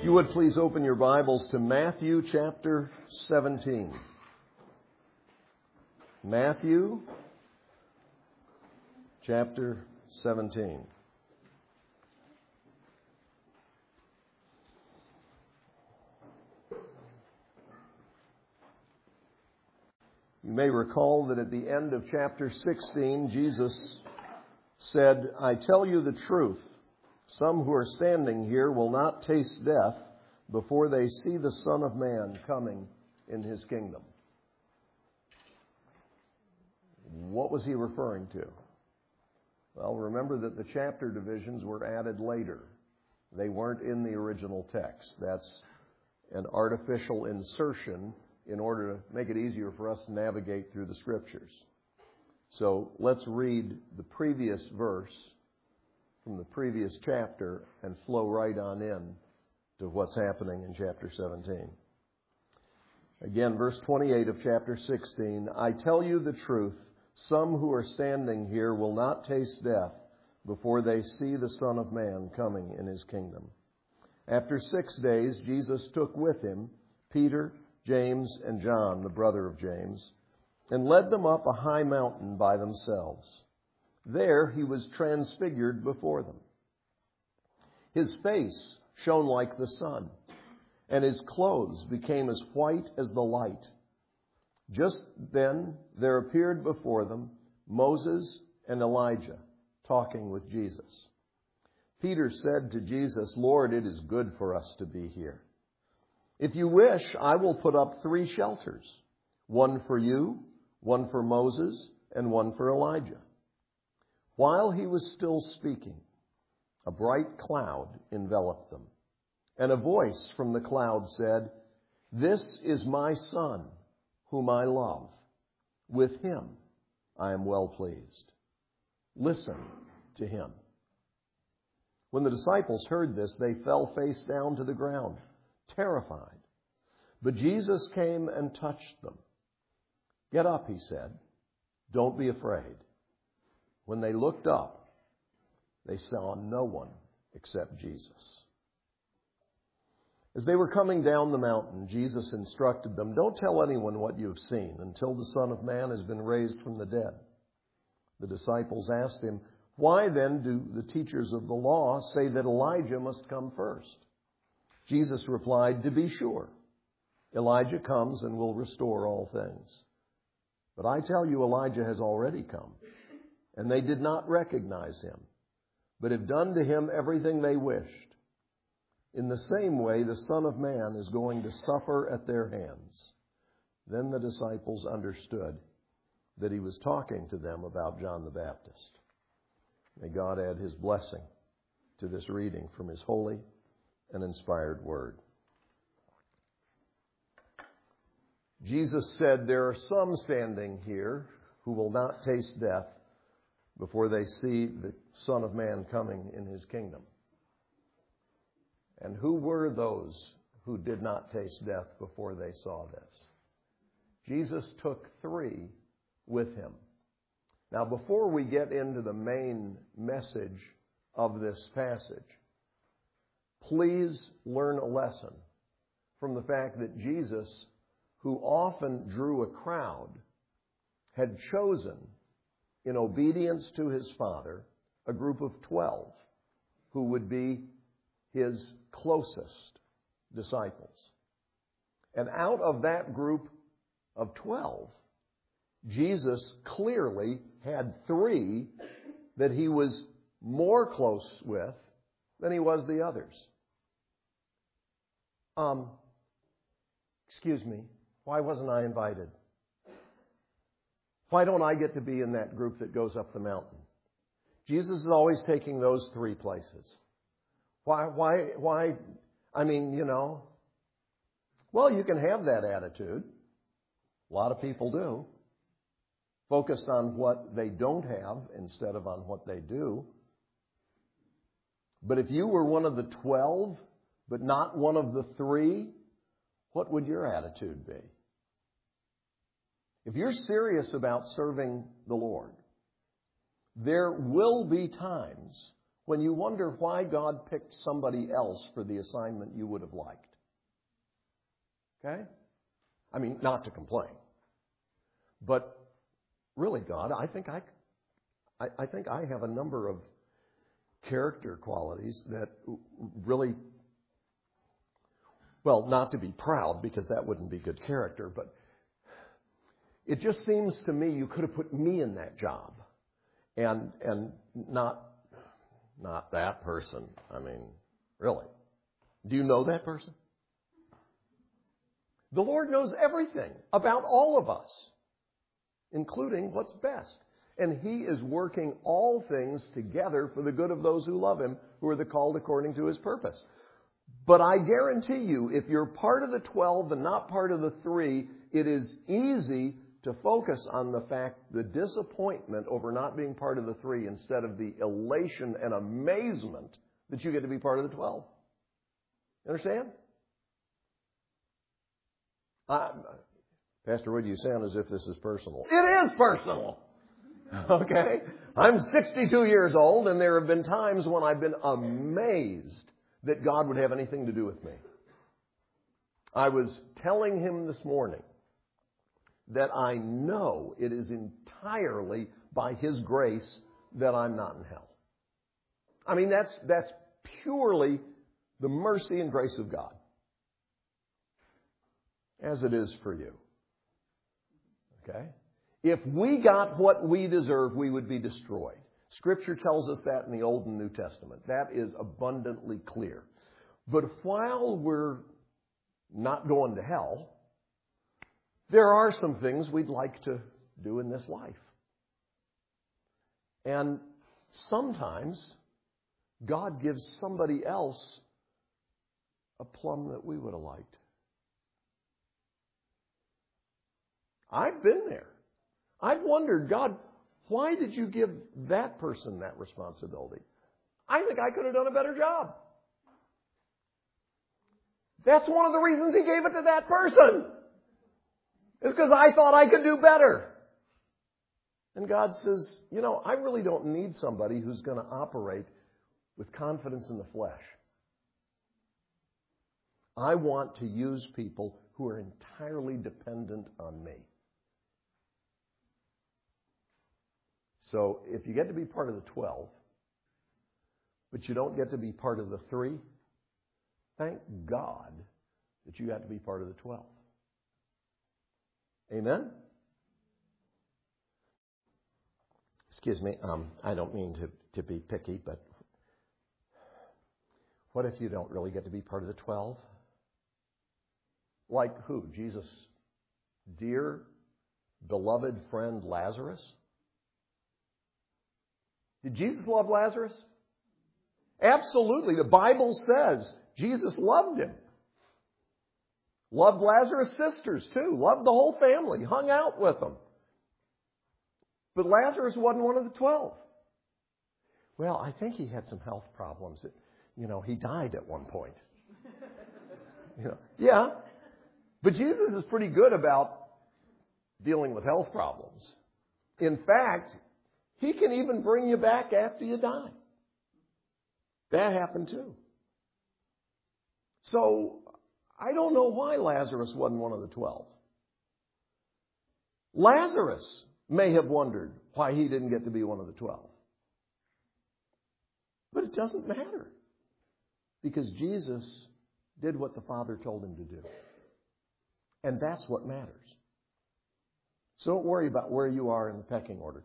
If you would please open your Bibles to Matthew chapter 17. Matthew chapter 17. You may recall that at the end of chapter 16, Jesus said, "I tell you the truth. Some who are standing here will not taste death before they see the Son of Man coming in his kingdom." What was he referring to? Well, remember that the chapter divisions were added later. They weren't in the original text. That's an artificial insertion in order to make it easier for us to navigate through the Scriptures. So let's read the previous verse from the previous chapter and flow right on in to what's happening in chapter 17. Again, verse 28 of chapter 16, "I tell you the truth, some who are standing here will not taste death before they see the Son of Man coming in his kingdom." After 6 days, Jesus took with him Peter, James, and John, the brother of James, and led them up a high mountain by themselves. There he was transfigured before them. His face shone like the sun, and his clothes became as white as the light. Just then there appeared before them Moses and Elijah talking with Jesus. Peter said to Jesus, "Lord, it is good for us to be here. If you wish, I will put up 3 shelters, one for you, one for Moses, and one for Elijah." While he was still speaking, a bright cloud enveloped them, and a voice from the cloud said, "This is my Son, whom I love. With him I am well pleased. Listen to him." When the disciples heard this, they fell face down to the ground, terrified. But Jesus came and touched them. "Get up," he said. "Don't be afraid." When they looked up, they saw no one except Jesus. As they were coming down the mountain, Jesus instructed them, "Don't tell anyone what you have seen until the Son of Man has been raised from the dead." The disciples asked him, "Why then do the teachers of the law say that Elijah must come first?" Jesus replied, "To be sure, Elijah comes and will restore all things. But I tell you, Elijah has already come, and they did not recognize him, but have done to him everything they wished. In the same way, the Son of Man is going to suffer at their hands." Then the disciples understood that he was talking to them about John the Baptist. May God add his blessing to this reading from his holy and inspired word. Jesus said, "There are some standing here who will not taste death before they see the Son of Man coming in his kingdom." And who were those who did not taste death before they saw this? Jesus took 3 with him. Now, before we get into the main message of this passage, please learn a lesson from the fact that Jesus, who often drew a crowd, had chosen, in obedience to his Father, a group of 12 who would be his closest disciples. And out of that group of 12, Jesus clearly had 3 that he was more close with than he was the others. Excuse me, why wasn't I invited? Why don't I get to be in that group that goes up the mountain? Jesus is always taking those 3 places. Why? I mean, well, you can have that attitude. A lot of people do. Focused on what they don't have instead of on what they do. But if you were one of the 12, but not one of the 3, what would your attitude be? If you're serious about serving the Lord, there will be times when you wonder why God picked somebody else for the assignment you would have liked. Okay? I mean, not to complain. But really, God, I think I have a number of character qualities that really, well, not to be proud, because that wouldn't be good character, but it just seems to me you could have put me in that job and not that person. I mean, really. Do you know that person? The Lord knows everything about all of us, including what's best. And He is working all things together for the good of those who love Him, who are the called according to His purpose. But I guarantee you, if you're part of the 12 and not part of the 3, it is easy to focus on the fact, the disappointment over not being part of the 3 instead of the elation and amazement that you get to be part of the 12. You understand? Pastor Wood, you sound as if this is personal. It is personal. Okay? I'm 62 years old, and there have been times when I've been amazed that God would have anything to do with me. I was telling Him this morning that I know it is entirely by His grace that I'm not in hell. I mean, that's purely the mercy and grace of God, as it is for you. Okay? If we got what we deserve, we would be destroyed. Scripture tells us that in the Old and New Testament. That is abundantly clear. But while we're not going to hell, there are some things we'd like to do in this life. And sometimes God gives somebody else a plum that we would have liked. I've been there. I've wondered, God, why did you give that person that responsibility? I think I could have done a better job. That's one of the reasons He gave it to that person. It's because I thought I could do better. And God says, you know, I really don't need somebody who's going to operate with confidence in the flesh. I want to use people who are entirely dependent on me. So if you get to be part of the 12, but you don't get to be part of the 3, thank God that you got to be part of the 12. Amen? Excuse me, I don't mean to be picky, but what if you don't really get to be part of the 12? Like who? Jesus' dear, beloved friend Lazarus? Did Jesus love Lazarus? Absolutely. The Bible says Jesus loved him. Loved Lazarus' sisters too. Loved the whole family. Hung out with them. But Lazarus wasn't one of the 12. Well, I think he had some health problems. He died at one point. Yeah. But Jesus is pretty good about dealing with health problems. In fact, He can even bring you back after you die. That happened too. So, I don't know why Lazarus wasn't one of the 12. Lazarus may have wondered why he didn't get to be one of the 12. But it doesn't matter. Because Jesus did what the Father told Him to do. And that's what matters. So don't worry about where you are in the pecking order.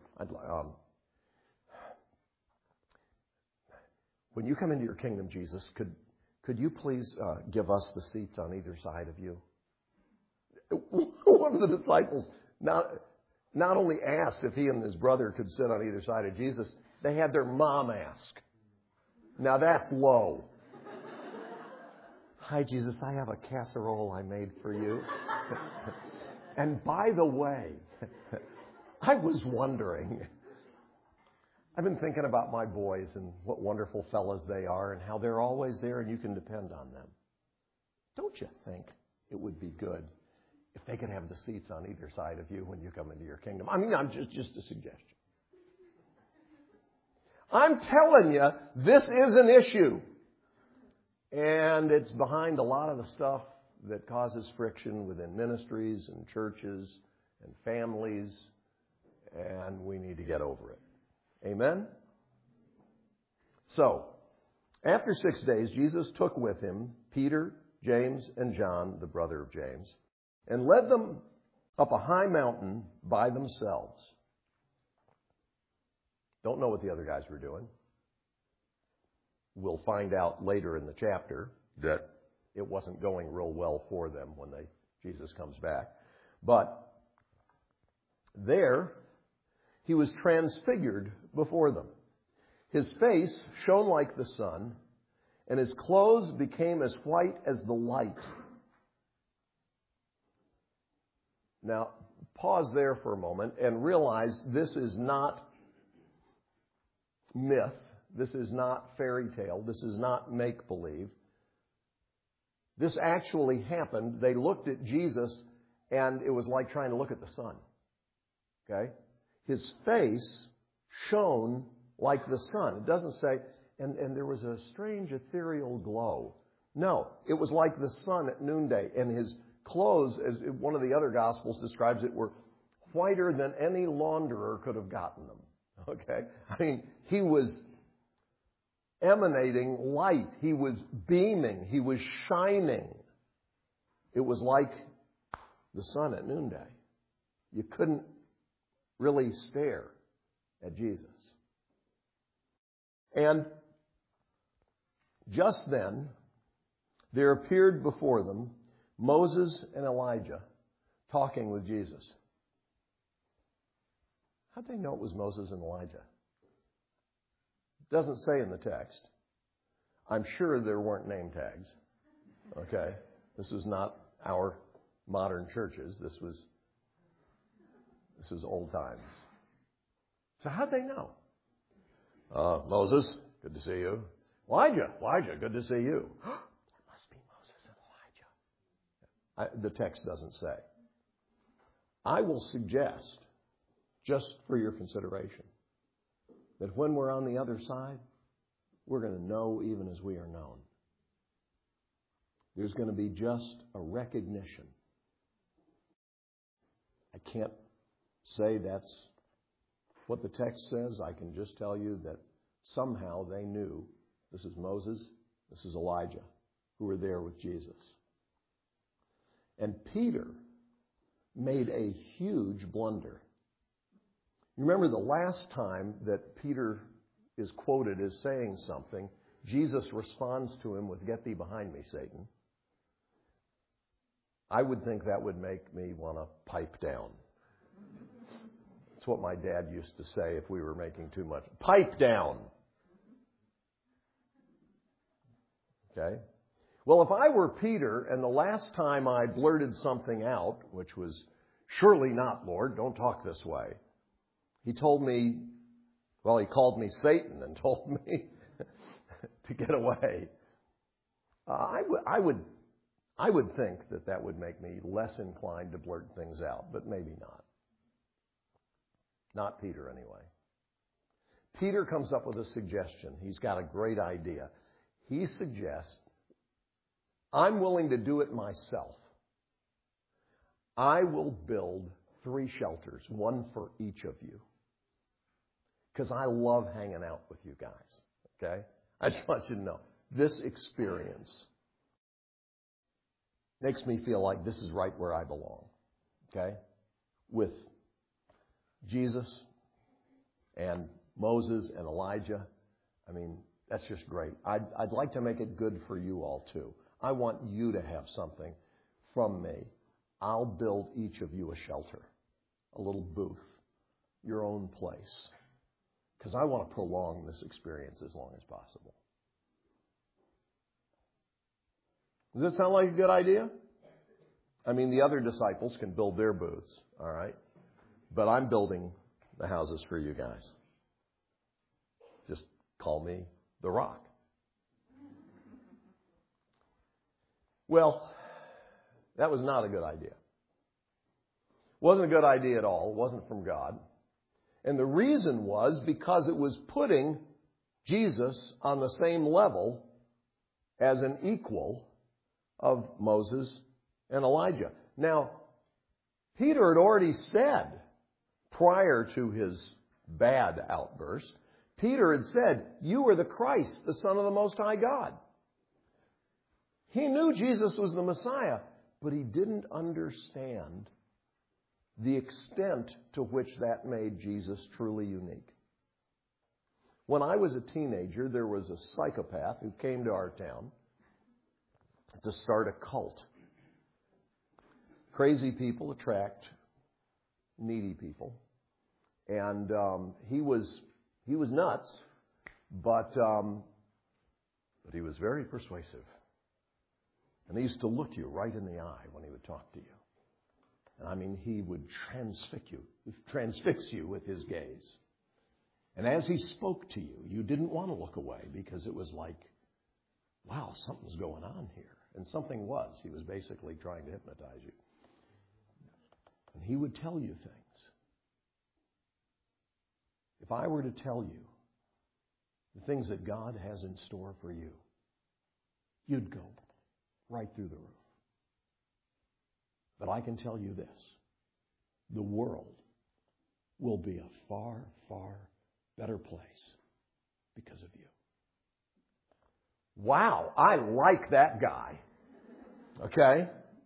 When you come into your kingdom, Jesus, could you please give us the seats on either side of you? One of the disciples not only asked if he and his brother could sit on either side of Jesus, they had their mom ask. Now that's low. Hi, Jesus, I have a casserole I made for you. And by the way, I was wondering, I've been thinking about my boys and what wonderful fellas they are and how they're always there and you can depend on them. Don't you think it would be good if they could have the seats on either side of you when you come into your kingdom? I mean, I'm just a suggestion. I'm telling you, this is an issue. And it's behind a lot of the stuff that causes friction within ministries and churches and families, and we need to get over it. Amen? So, after 6 days, Jesus took with him Peter, James, and John, the brother of James, and led them up a high mountain by themselves. Don't know what the other guys were doing. We'll find out later in the chapter that it wasn't going real well for them when Jesus comes back. But there, he was transfigured before them. His face shone like the sun, and his clothes became as white as the light. Now, pause there for a moment and realize this is not myth. This is not fairy tale. This is not make-believe. This actually happened. They looked at Jesus, and it was like trying to look at the sun. Okay? His face shone like the sun. It doesn't say, and there was a strange ethereal glow. No, it was like the sun at noonday, and his clothes, as one of the other Gospels describes it, were whiter than any launderer could have gotten them. Okay? I mean, he was emanating light. He was beaming. He was shining. It was like the sun at noonday. You couldn't really stare at Jesus. And just then, there appeared before them Moses and Elijah talking with Jesus. How'd they know it was Moses and Elijah? It doesn't say in the text. I'm sure there weren't name tags. Okay? This is not our modern churches. This was old times. So how'd they know? Moses, good to see you. Elijah, good to see you. That must be Moses and Elijah. The text doesn't say. I will suggest, just for your consideration, that when we're on the other side, we're going to know even as we are known. There's going to be just a recognition. I can't say that's what the text says. I can just tell you that somehow they knew this is Moses, this is Elijah, who were there with Jesus. And Peter made a huge blunder. You remember the last time that Peter is quoted as saying something, Jesus responds to him with, "Get thee behind me, Satan." I would think that would make me want to pipe down. It's what my dad used to say if we were making too much. Pipe down. Okay? Well, if I were Peter and the last time I blurted something out, which was, "Surely not, Lord, don't talk this way," he told me, well, he called me Satan and told me to get away. I would think that would make me less inclined to blurt things out, but maybe not. Not Peter, anyway. Peter comes up with a suggestion. He's got a great idea. He suggests, I'm willing to do it myself. I will build 3 shelters, one for each of you. Because I love hanging out with you guys. Okay? I just want you to know, this experience makes me feel like this is right where I belong. Okay? With Jesus and Moses and Elijah. I mean, that's just great. I'd like to make it good for you all too. I want you to have something from me. I'll build each of you a shelter, a little booth, your own place. Because I want to prolong this experience as long as possible. Does that sound like a good idea? I mean, the other disciples can build their booths, all right? But I'm building the houses for you guys. Just call me the Rock. Well, that was not a good idea. Wasn't a good idea at all. It wasn't from God. And the reason was because it was putting Jesus on the same level as an equal of Moses and Elijah. Now, Peter had already said prior to his bad outburst, Peter had said, "You are the Christ, the Son of the Most High God." He knew Jesus was the Messiah, but he didn't understand the extent to which that made Jesus truly unique. When I was a teenager, there was a psychopath who came to our town to start a cult. Crazy people attract needy people. And he was nuts, but he was very persuasive. And he used to look you right in the eye when he would talk to you. And I mean, he would transfix you with his gaze. And as he spoke to you, you didn't want to look away because it was like, wow, something's going on here. And something was. He was basically trying to hypnotize you. And he would tell you things. If I were to tell you the things that God has in store for you, you'd go right through the roof. But I can tell you this. The world will be a far, far better place because of you. Wow, I like that guy. Okay?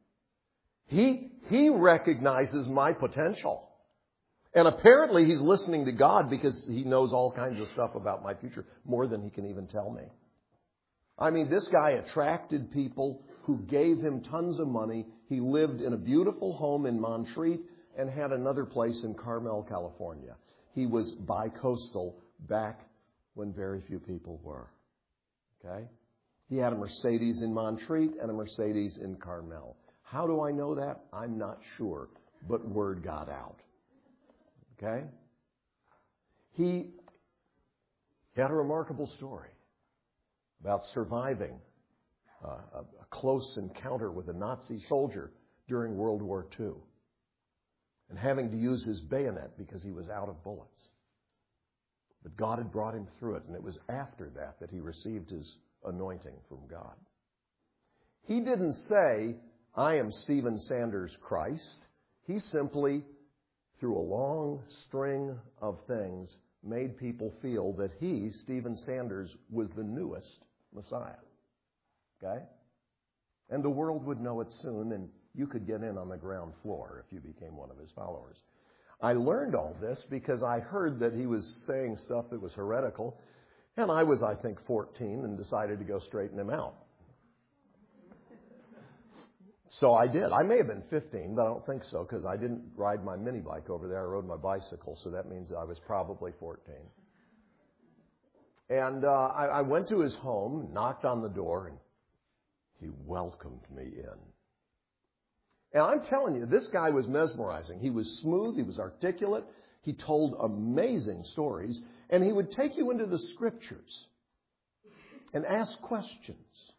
He recognizes my potential. And apparently he's listening to God because he knows all kinds of stuff about my future, more than he can even tell me. I mean, this guy attracted people who gave him tons of money. He lived in a beautiful home in Montreat and had another place in Carmel, California. He was bi-coastal back when very few people were. Okay? He had a Mercedes in Montreat and a Mercedes in Carmel. How do I know that? I'm not sure, but word got out. Okay? He had a remarkable story about surviving a close encounter with a Nazi soldier during World War II and having to use his bayonet because he was out of bullets. But God had brought him through it, and it was after that he received his anointing from God. He didn't say, "I am Stephen Sanders Christ." He simply, through a long string of things, made people feel that he, Stephen Sanders, was the newest Messiah. Okay? And the world would know it soon, and you could get in on the ground floor if you became one of his followers. I learned all this because I heard that he was saying stuff that was heretical, and I was, I think, 14 and decided to go straighten him out. So I did. I may have been 15, but I don't think so because I didn't ride my mini bike over there. I rode my bicycle, so that means I was probably 14. And I went to his home, knocked on the door, and he welcomed me in. And I'm telling you, this guy was mesmerizing. He was smooth. He was articulate. He told amazing stories. And he would take you into the Scriptures and ask questions.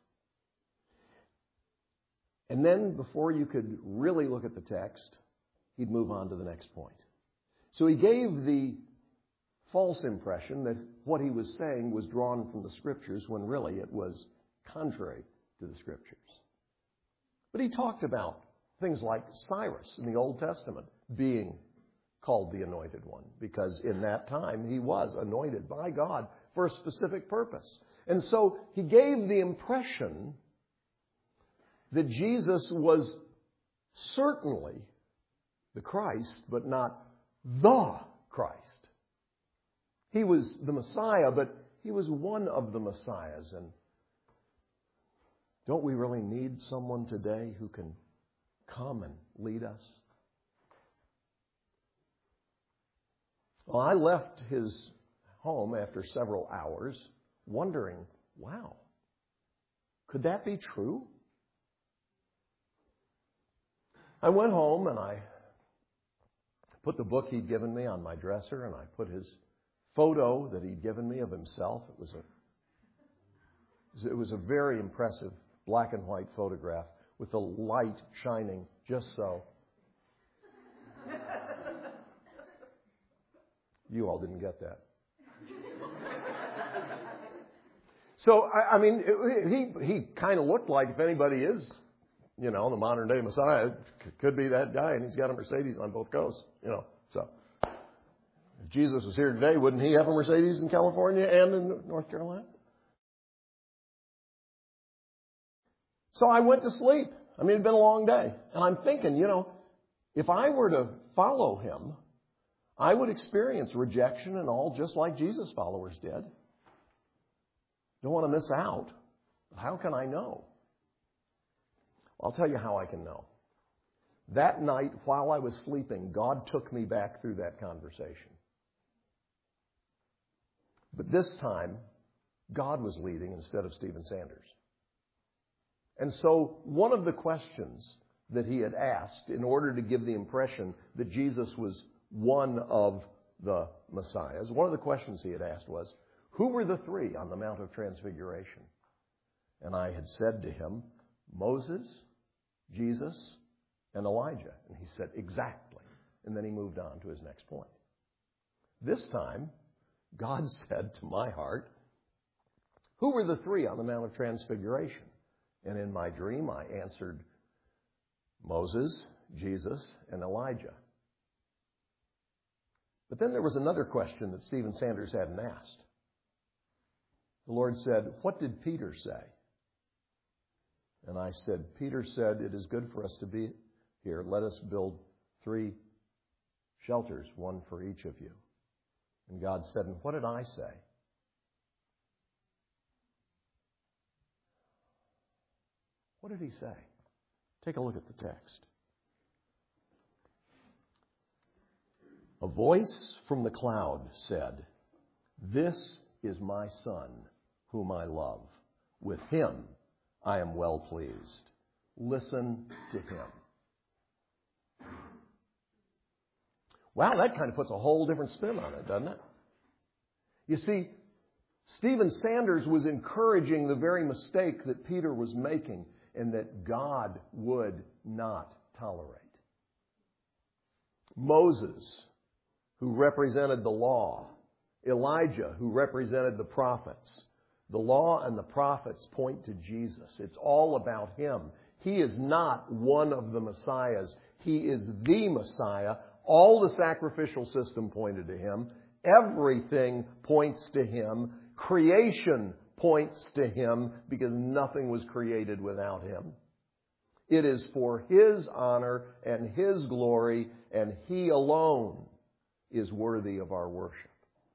And then, before you could really look at the text, he'd move on to the next point. So he gave the false impression that what he was saying was drawn from the Scriptures when really it was contrary to the Scriptures. But he talked about things like Cyrus in the Old Testament being called the Anointed One, because in that time he was anointed by God for a specific purpose. And so he gave the impression that Jesus was certainly the Christ, but not the Christ. He was the Messiah, but he was one of the Messiahs. And don't we really need someone today who can come and lead us? Well, I left his home after several hours wondering, wow, could that be true? I went home and I put the book he'd given me on my dresser, and I put his photo that he'd given me of himself. It was a very impressive black and white photograph with the light shining just so. You all didn't get that. So, I mean, he kind of looked like, if anybody is, the modern day Messiah, it could be that guy, and he's got a Mercedes on both coasts, So, if Jesus was here today, wouldn't he have a Mercedes in California and in North Carolina? So I went to sleep. I mean, it'd been a long day. And I'm thinking, if I were to follow him, I would experience rejection and all just like Jesus' followers did. Don't want to miss out. How can I know? I'll tell you how I can know. That night, while I was sleeping, God took me back through that conversation. But this time, God was leading instead of Stephen Sanders. And so one of the questions that he had asked in order to give the impression that Jesus was one of the Messiahs, one of the questions he had asked was, who were the three on the Mount of Transfiguration? And I had said to him, Moses, Jesus, and Elijah. And he said, exactly. And then he moved on to his next point. This time, God said to my heart, who were the three on the Mount of Transfiguration? And in my dream, I answered, Moses, Jesus, and Elijah. But then there was another question that Stephen Sanders hadn't asked. The Lord said, what did Peter say? And I said, Peter said, it is good for us to be here. Let us build 3 shelters, one for each of you. And God said, and what did I say? What did he say? Take a look at the text. A voice from the cloud said, this is my Son, whom I love. With him I am well pleased. Listen to him. Wow, that kind of puts a whole different spin on it, doesn't it? You see, Stephen Sanders was encouraging the very mistake that Peter was making and that God would not tolerate. Moses, who represented the law, Elijah, who represented the prophets. The law and the prophets point to Jesus. It's all about him. He is not one of the Messiahs. He is the Messiah. All the sacrificial system pointed to him. Everything points to him. Creation points to him because nothing was created without him. It is for his honor and his glory, and he alone is worthy of our worship.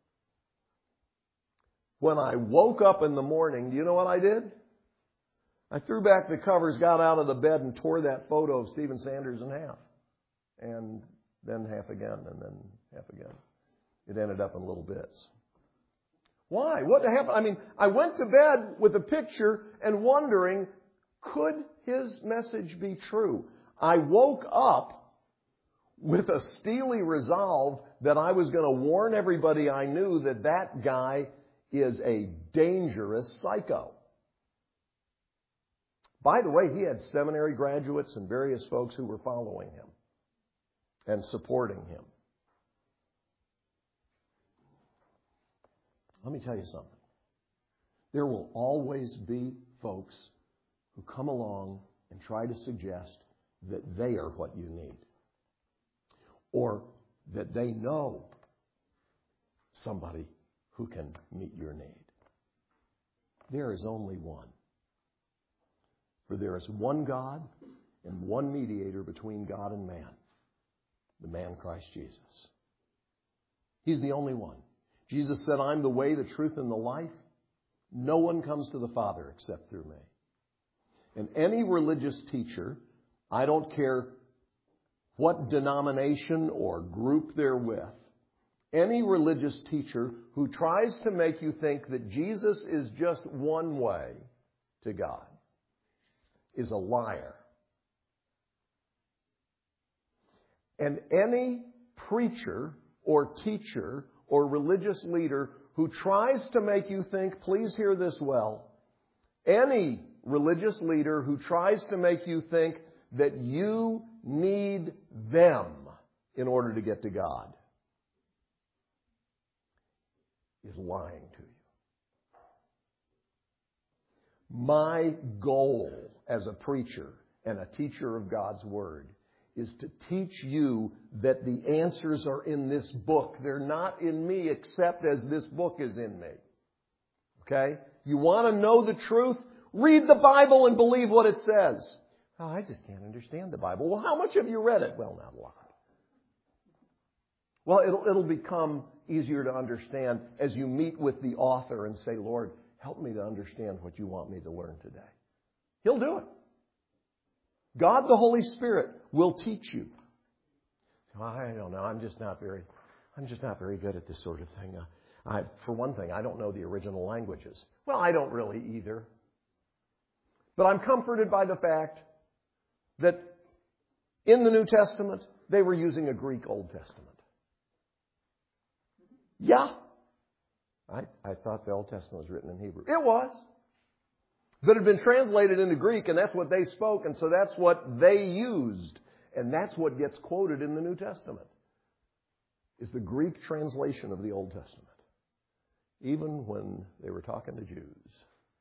When I woke up in the morning, do you know what I did? I threw back the covers, got out of the bed, and tore that photo of Stephen Sanders in half. And then half again, and then half again. It ended up in little bits. Why? What happened? I mean, I went to bed with a picture and wondering, could his message be true? I woke up with a steely resolve that I was going to warn everybody I knew that that guy is a dangerous psycho. By the way, he had seminary graduates and various folks who were following him and supporting him. Let me tell you something. There will always be folks who come along and try to suggest that they are what you need, or that they know somebody who can meet your need. There is only one. For there is one God and one mediator between God and man, the man Christ Jesus. He's the only one. Jesus said, I'm the way, the truth, and the life. No one comes to the Father except through me. And any religious teacher, I don't care what denomination or group they're with, any religious teacher who tries to make you think that Jesus is just one way to God is a liar. And any preacher or teacher or religious leader who tries to make you think, please hear this well, any religious leader who tries to make you think that you need them in order to get to God is lying to you. My goal as a preacher and a teacher of God's Word is to teach you that the answers are in this book. They're not in me except as this book is in me. Okay? You want to know the truth? Read the Bible and believe what it says. Oh, I just can't understand the Bible. Well, how much have you read it? Well, not a lot. Well, it'll become easier to understand as you meet with the author and say, Lord, help me to understand what you want me to learn today. He'll do it. God, the Holy Spirit, will teach you. So I don't know. I'm just not very good at this sort of thing. For one thing, I don't know the original languages. Well, I don't really either. But I'm comforted by the fact that in the New Testament, they were using a Greek Old Testament. Yeah. I thought the Old Testament was written in Hebrew. It was. That had been translated into Greek, and that's what they spoke, and so that's what they used. And that's what gets quoted in the New Testament, is the Greek translation of the Old Testament, even when they were talking to Jews.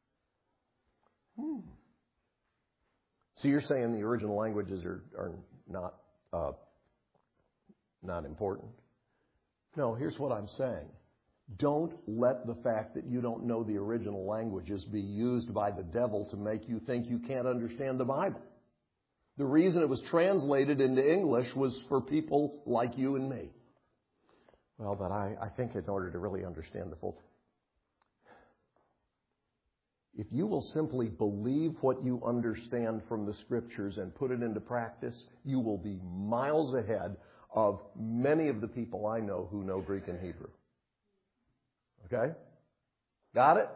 So you're saying the original languages are not important? No, here's what I'm saying. Don't let the fact that you don't know the original languages be used by the devil to make you think you can't understand the Bible. The reason it was translated into English was for people like you and me. Well, but I think in order to really understand the full... If you will simply believe what you understand from the Scriptures and put it into practice, you will be miles ahead of many of the people I know who know Greek and Hebrew. Okay? Got it?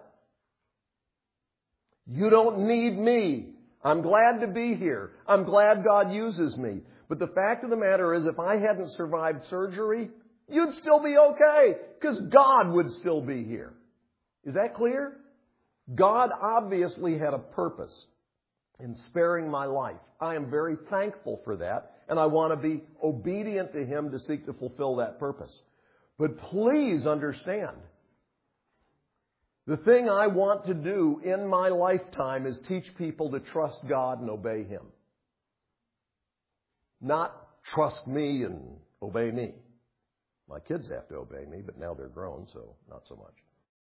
You don't need me. I'm glad to be here. I'm glad God uses me. But the fact of the matter is, if I hadn't survived surgery, you'd still be okay, because God would still be here. Is that clear? God obviously had a purpose in sparing my life. I am very thankful for that, and I want to be obedient to Him to seek to fulfill that purpose. But please understand, the thing I want to do in my lifetime is teach people to trust God and obey Him. Not trust me and obey me. My kids have to obey me, but now they're grown, so not so much.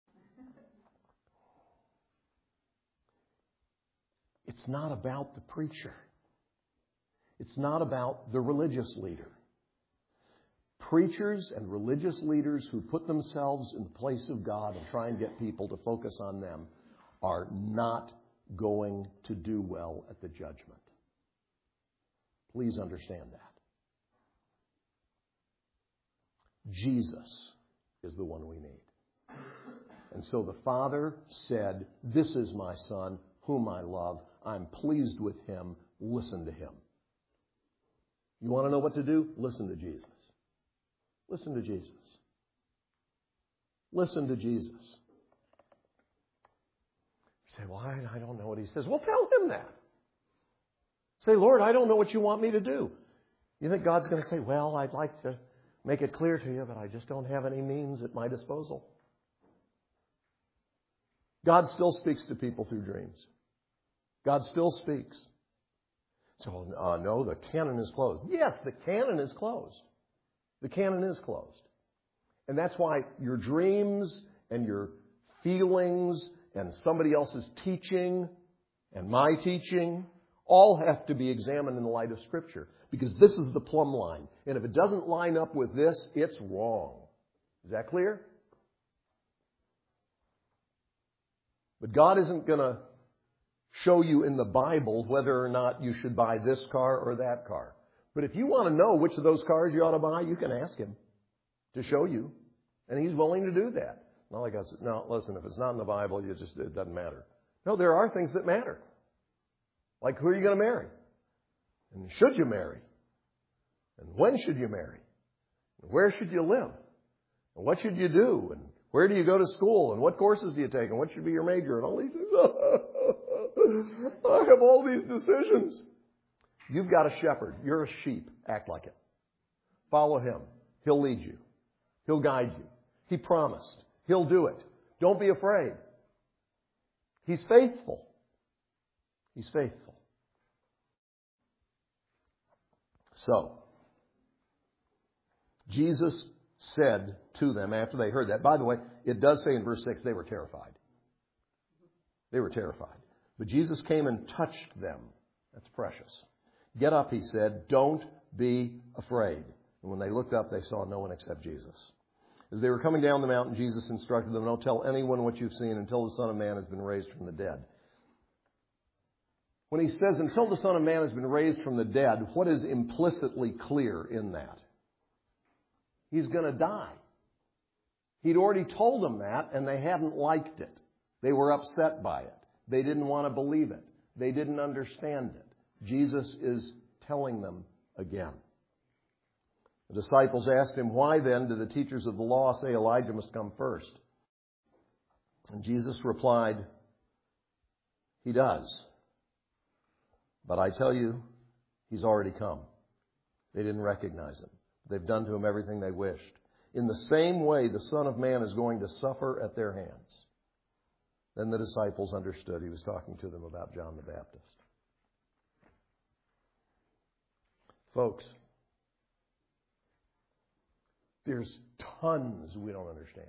It's not about the preacher. It's not about the religious leader. Preachers and religious leaders who put themselves in the place of God and try and get people to focus on them are not going to do well at the judgment. Please understand that. Jesus is the one we need. And so the Father said, "This is my Son, whom I love. I'm pleased with Him. Listen to Him." You want to know what to do? Listen to Jesus. Listen to Jesus. Listen to Jesus. You say, "Well, I don't know what He says." Well, tell Him that. Say, "Lord, I don't know what you want me to do." You think God's going to say, "Well, I'd like to make it clear to you, but I just don't have any means at my disposal"? God still speaks to people through dreams. God still speaks. So, no, the canon is closed. Yes, the canon is closed. The canon is closed. And that's why your dreams and your feelings and somebody else's teaching and my teaching all have to be examined in the light of Scripture. Because this is the plumb line. And if it doesn't line up with this, it's wrong. Is that clear? But God isn't going to show you in the Bible whether or not you should buy this car or that car. But if you want to know which of those cars you ought to buy, you can ask Him to show you. And He's willing to do that. Not like I said, "No, listen, if it's not in the Bible, it doesn't matter." No, there are things that matter. Like, who are you going to marry? And should you marry? And when should you marry? And where should you live? And what should you do? And where do you go to school? And what courses do you take? And what should be your major? And all these things. I have all these decisions. You've got a shepherd. You're a sheep. Act like it. Follow Him. He'll lead you. He'll guide you. He promised. He'll do it. Don't be afraid. He's faithful. He's faithful. So, Jesus said to them after they heard that, by the way, it does say in verse 6, they were terrified. They were terrified. But Jesus came and touched them. That's precious. Get up, he said. Don't be afraid. And when they looked up, they saw no one except Jesus. As they were coming down the mountain, Jesus instructed them, don't tell anyone what you've seen until the Son of Man has been raised from the dead. When he says, until the Son of Man has been raised from the dead, what is implicitly clear in that? He's going to die. He'd already told them that, and they hadn't liked it. They were upset by it. They didn't want to believe it. They didn't understand it. Jesus is telling them again. The disciples asked him, why then do the teachers of the law say Elijah must come first? And Jesus replied, he does. But I tell you, he's already come. They didn't recognize him. They've done to him everything they wished. In the same way, the Son of Man is going to suffer at their hands. Then the disciples understood he was talking to them about John the Baptist. Folks, there's tons we don't understand.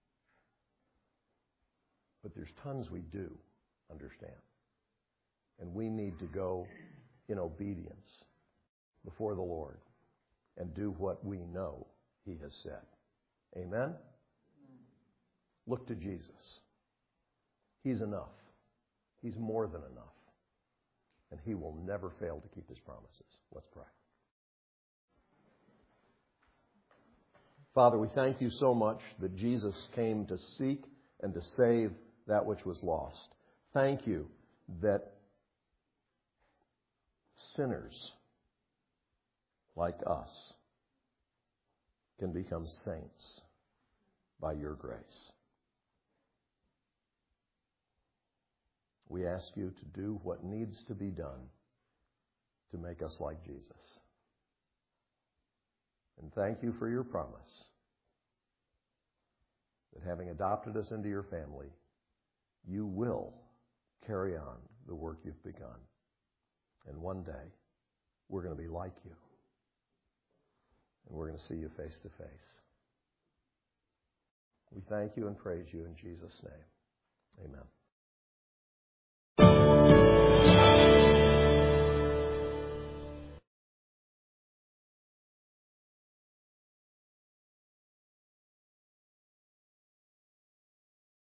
But there's tons we do understand. And we need to go in obedience before the Lord and do what we know he has said. Amen? Look to Jesus. He's enough. He's more than enough. And he will never fail to keep his promises. Let's pray. Father, we thank you so much that Jesus came to seek and to save that which was lost. Thank you that sinners like us can become saints by your grace. We ask you to do what needs to be done to make us like Jesus. And thank you for your promise that having adopted us into your family, you will carry on the work you've begun. And one day, we're going to be like you. And we're going to see you face to face. We thank you and praise you in Jesus' name. Amen.